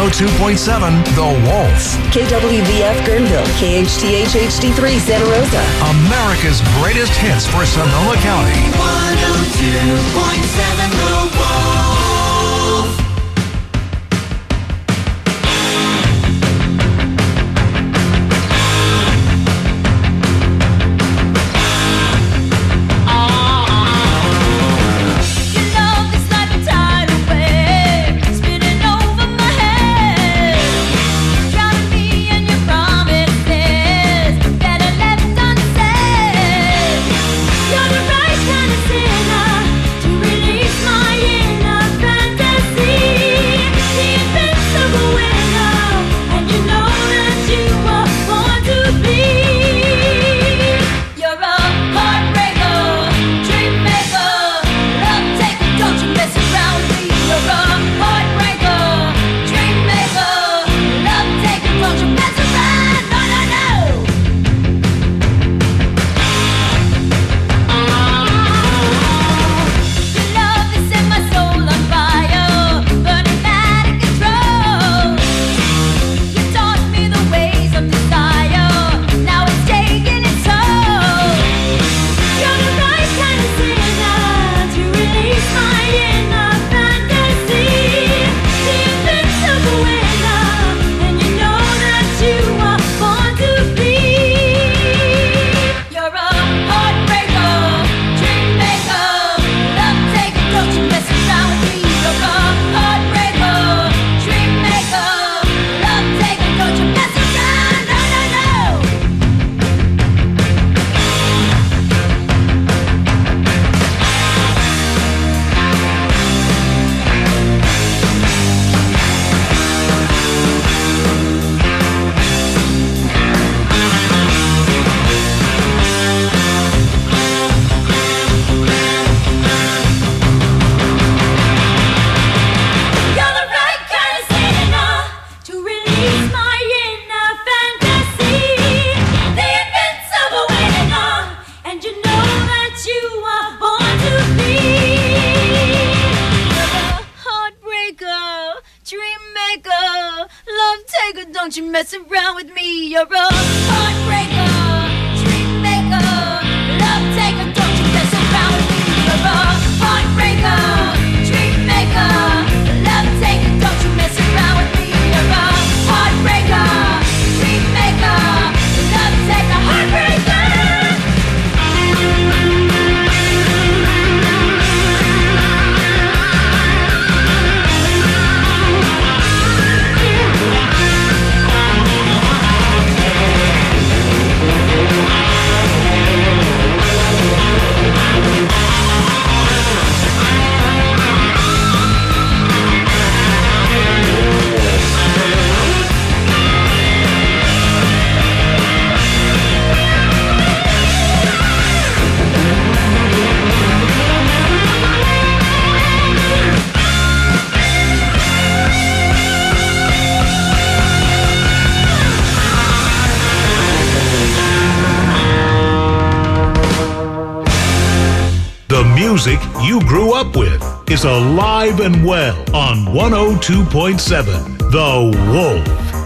102.7 The Wolf. KWVF Guerneville, KHTH HD3 Santa Rosa. America's greatest hits for Sonoma County. 102.7 The Wolf. Don't you mess around with me, you're a heartbreaker, dream maker, love taker. Don't you mess around with me, you're a heartbreaker, dream maker, love taker. Don't you mess around with me, you're a heartbreaker, dream maker, love taker, heartbreaker. The music you grew up with is alive and well on 102.7 The Wolf.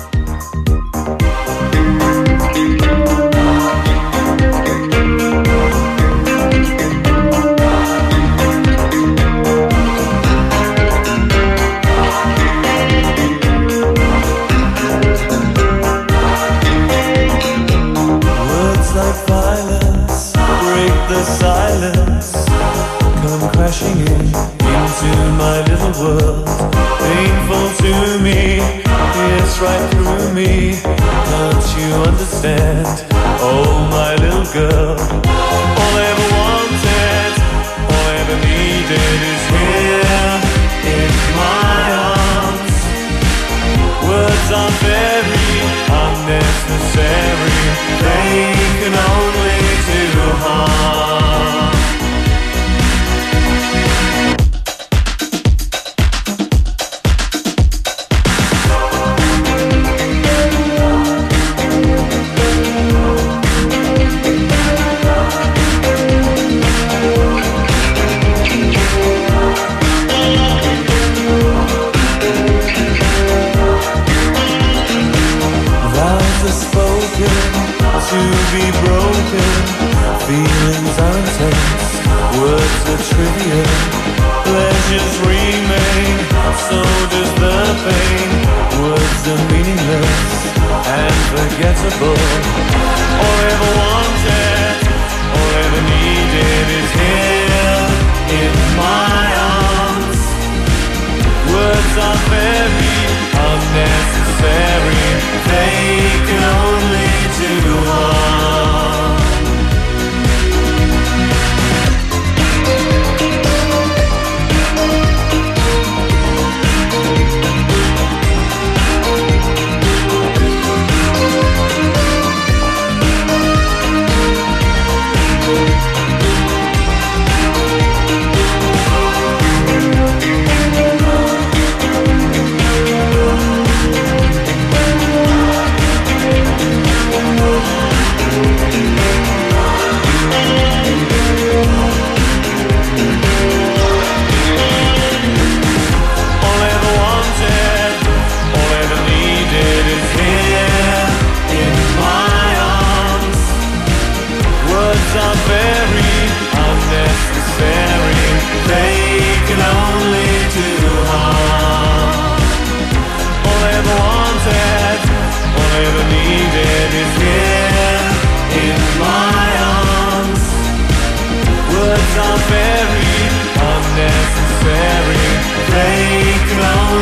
Words like violence break the silence, come crashing into my little world. Painful to me, it's right through me. Don't you understand? Oh, my little girl. All I ever wanted, all I ever needed is here in my arms. Words are very unnecessary, they can only do harm.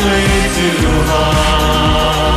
only too hard.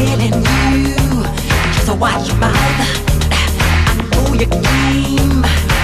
Watch your mouth. I know your game.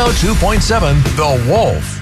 102.7 The Wolf.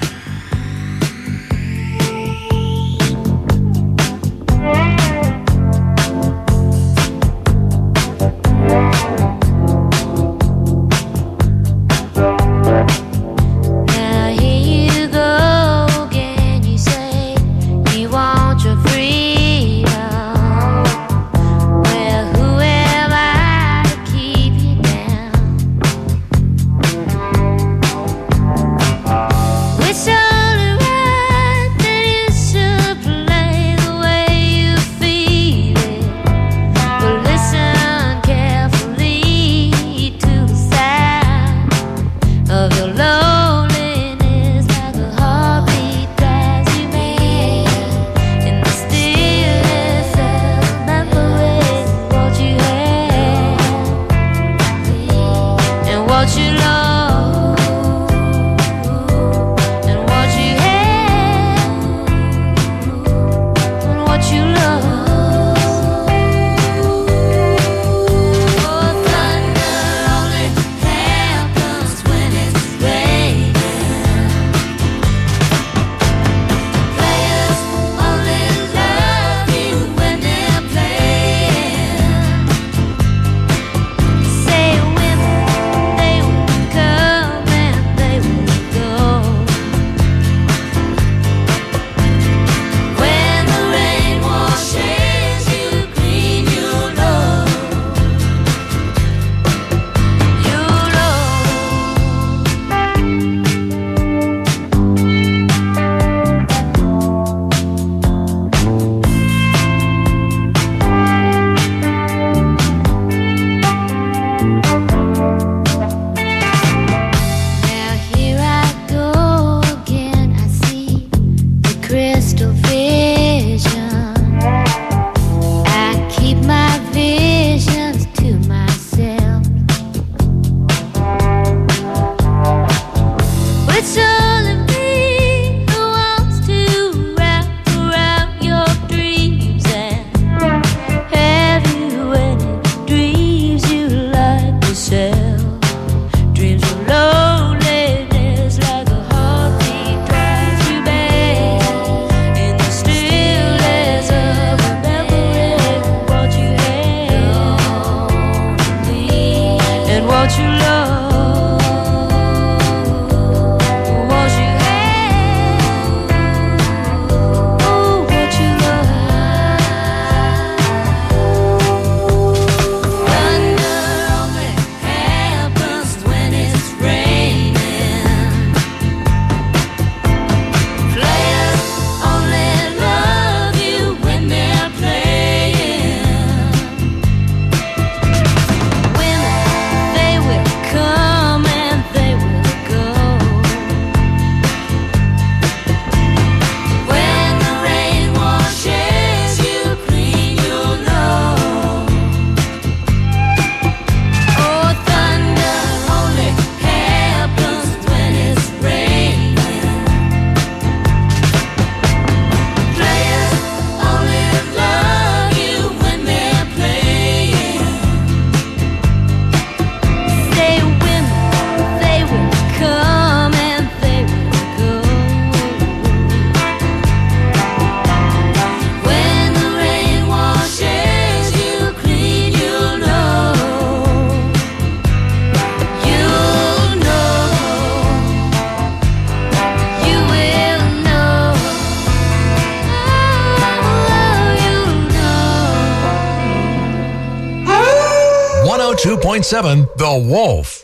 The Wolf.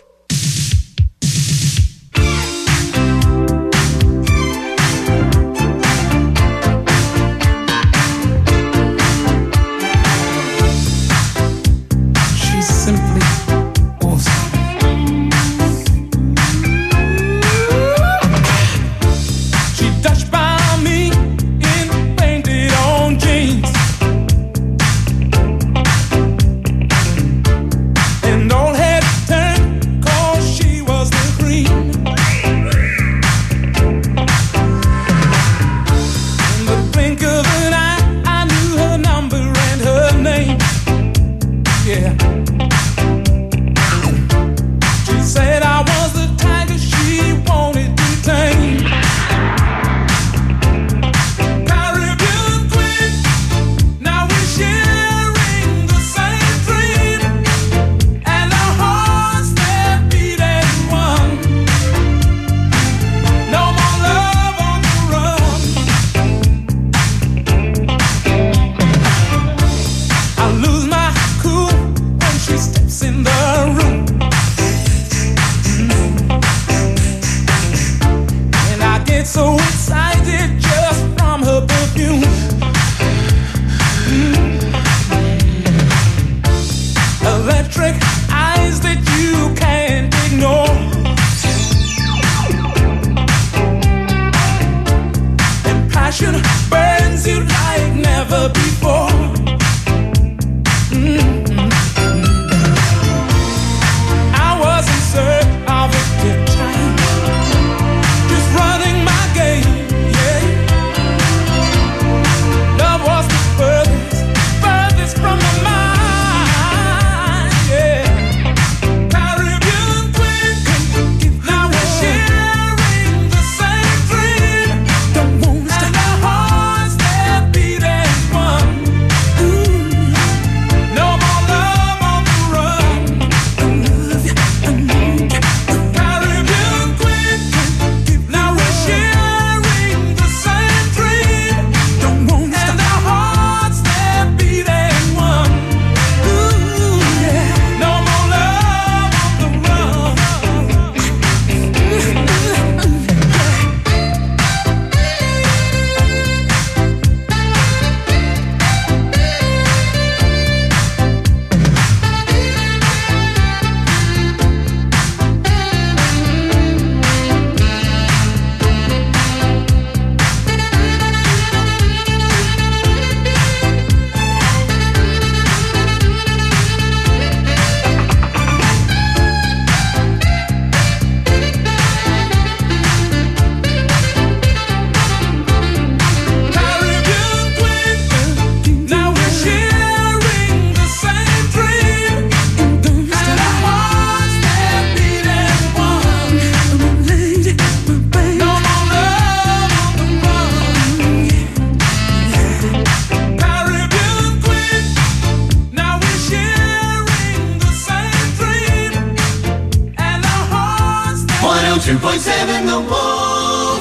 She's simply awesome. She touched by me in painted on jeans. And all heads turned passion burns you like never before. I was in search of a good time, just running my game, yeah. Love was the furthest from my mind, yeah. Caribbean twin, now we're sharing the same dream. Don't want to and our hearts that beat as one. No more love on the run. I love you, I need you. Caribbean twin, now we're sharing the same dream. Don't want to and our hearts that beat as one. Yeah. No more love on the run. Caribbean twin, now we're sharing the same dream. And our hearts that beat as one. No more love on the run. Caribbean twin, now we're sharing the same dream. And our hearts that 102.7 The Wolf.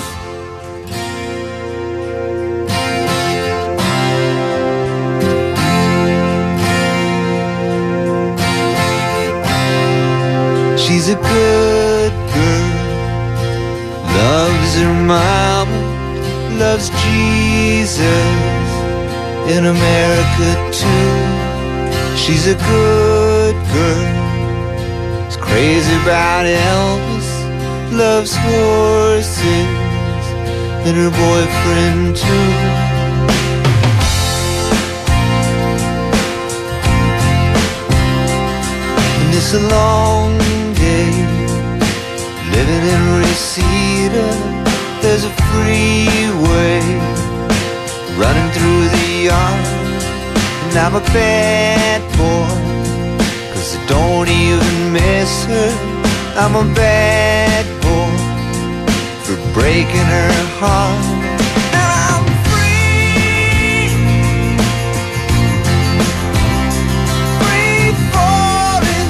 She's a good girl, loves her mama, loves Jesus, in America too. She's a good girl, is crazy about Elvis, loves horses, and her boyfriend too. And it's a long day living in Reseda. There's a freeway running through the yard, and I'm a bad boy, 'cause I don't even miss her. I'm a bad boy for breaking her heart. And I'm free, free falling.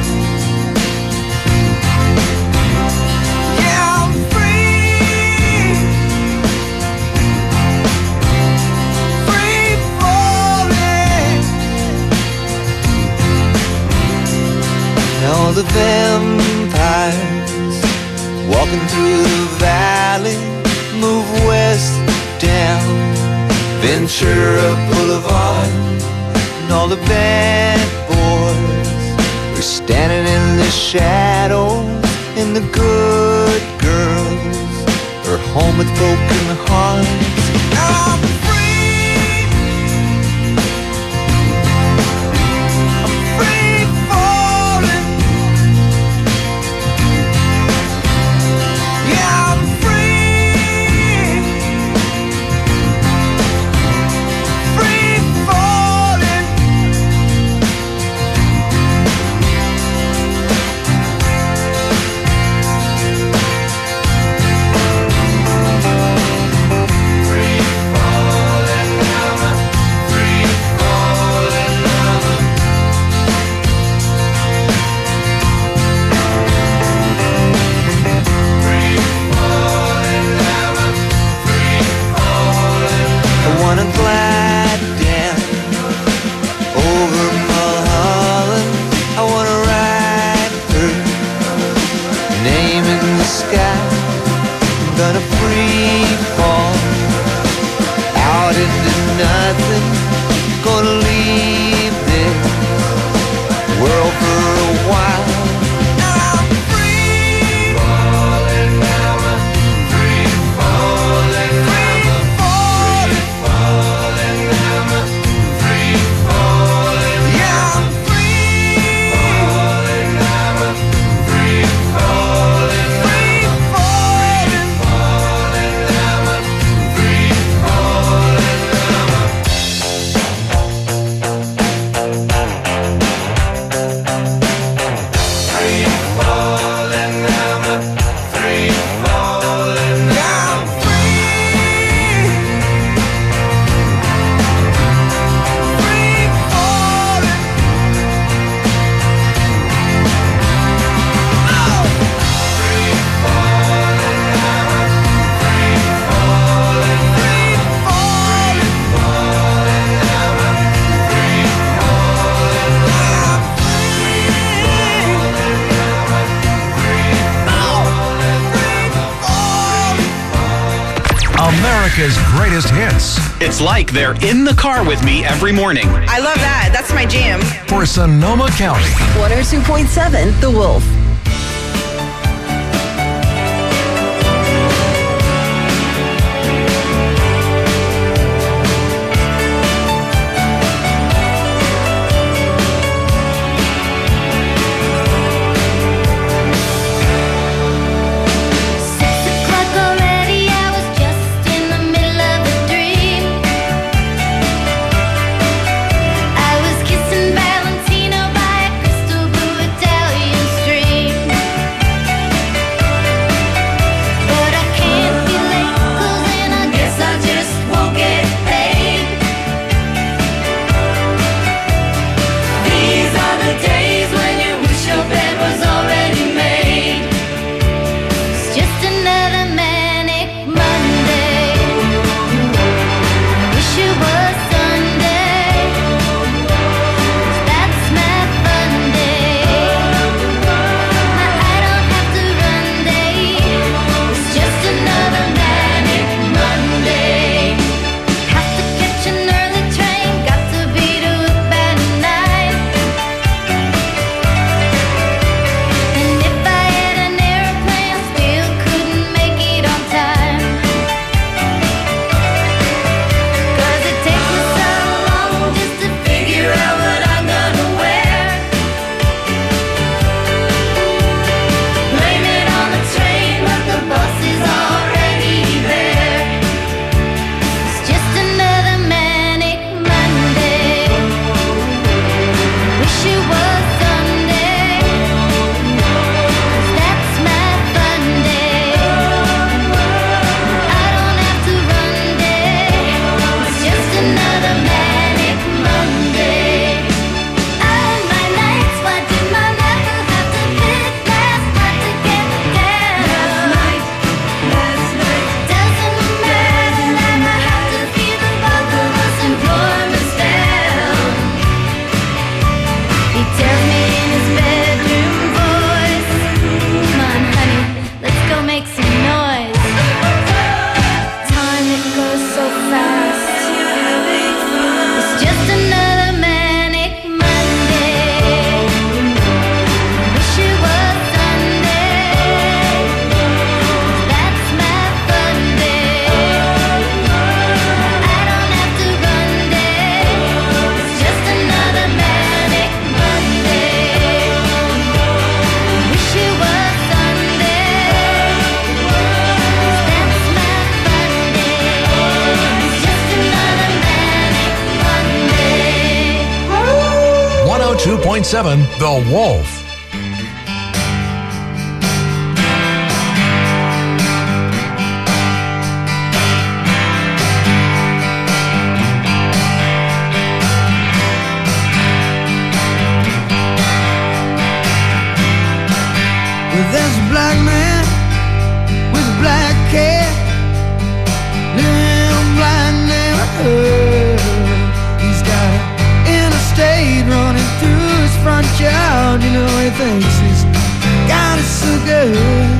Yeah, I'm free, free falling. All the vampires walking through the valley move west down Ventura Boulevard, and all the bad boys are standing in the shadows, and the good girls are home with broken hearts. I'm free, I'm free falling. Yeah, I'm free, free falling. America's greatest hits. It's like they're in the car with me every morning. I love that. That's my jam. For Sonoma County. 102.7 The Wolf. The Wolf. Well, there's a black man with a black cat, living blind never heard. He's got an interstate running through his front yard. You know, he thinks he's got it so good.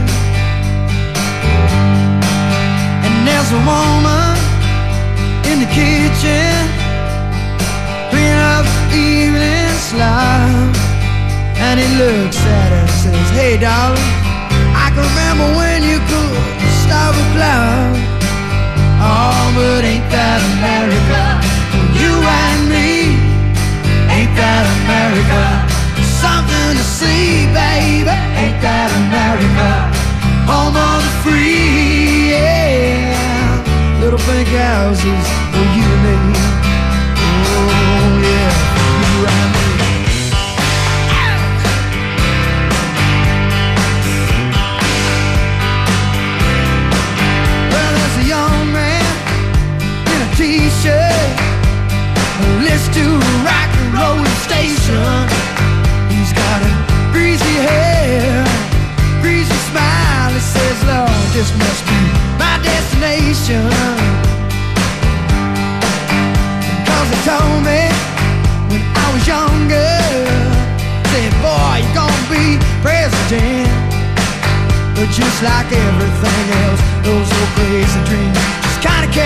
And there's a woman in the kitchen cleaning up the evening slop. And he looks at her and says, hey darling, I can remember when you could stop a cloud. Oh, but ain't that America? You and me, ain't that America? Something to see, baby, ain't that America? Home of the free, yeah. Little pink houses for you and me. Oh yeah, you and me. T-shirt, list to a rock and roll station. He's got a greasy hair, greasy smile. He says, Lord, this must be my destination. Cause he told me when I was younger, said, boy, you're gonna be president. But just like everything else, those old crazy dreams Kinda